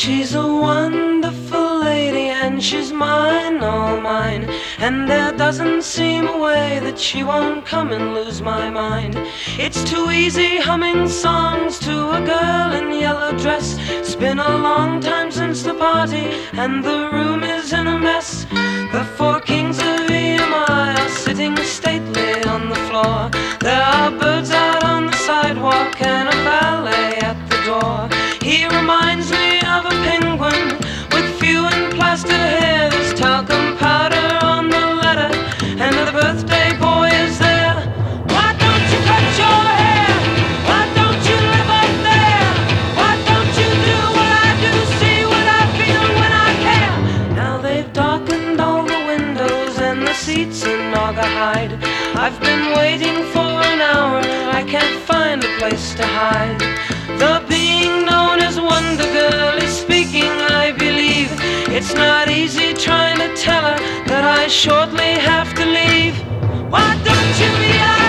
She's a wonderful lady and she's mine, all mine. And there doesn't seem a way that she won't come and lose my mind. It's too easy humming songs to a girl in yellow dress. It's been a long time since the party and the room is in a mess. The four kings of EMI are sitting stately on the floor. There are birds out on the sidewalk and a valet at the door. He reminds me of a penguin with few and plaster hair. There's talcum powder on the letter and the birthday boy is there. Why don't you cut your hair? Why don't you live up there? Why don't you do what I do, see what I feel when I care? Now they've darkened all the windows and the seats in Naugahyde. I've been waiting for an hour, I can't find a place to hide. The being known as Wonder Girl is speaking, I believe. It's not easy trying to tell her that I shortly have to leave. Why don't you